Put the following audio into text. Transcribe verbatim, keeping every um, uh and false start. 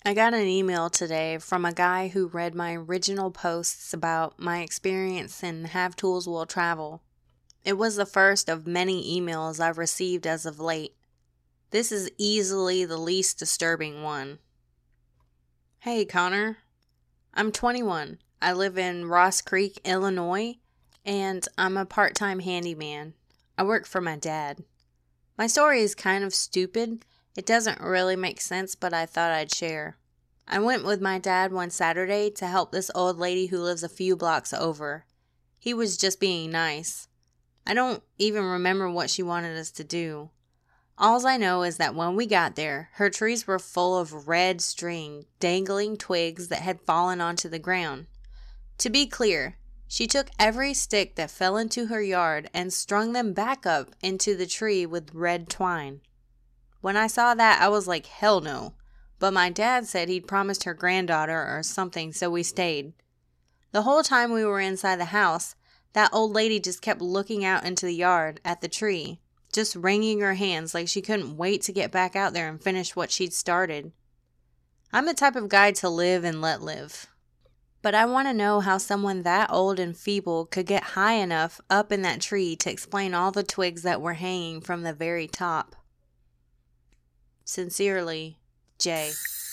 I got an email today from a guy who read my original posts about my experience in Have Tools Will Travel. It was the first of many emails I've received as of late. This is easily the least disturbing one. Hey Connor, I'm twenty-one. I live in Ross Creek, Illinois, and I'm a part-time handyman. I work for my dad. My story is kind of stupid. It doesn't really make sense, but I thought I'd share. I went with my dad one Saturday to help this old lady who lives a few blocks over. He was just being nice. I don't even remember what she wanted us to do. Alls I know is that when we got there, her trees were full of red string, dangling twigs that had fallen onto the ground. To be clear, she took every stick that fell into her yard and strung them back up into the tree with red twine. When I saw that, I was like, hell no. But my dad said he'd promised her granddaughter or something, so we stayed. The whole time we were inside the house, that old lady just kept looking out into the yard at the tree, just wringing her hands like she couldn't wait to get back out there and finish what she'd started. I'm the type of guy to live and let live. But I want to know how someone that old and feeble could get high enough up in that tree to explain all the twigs that were hanging from the very top. Sincerely, Jay.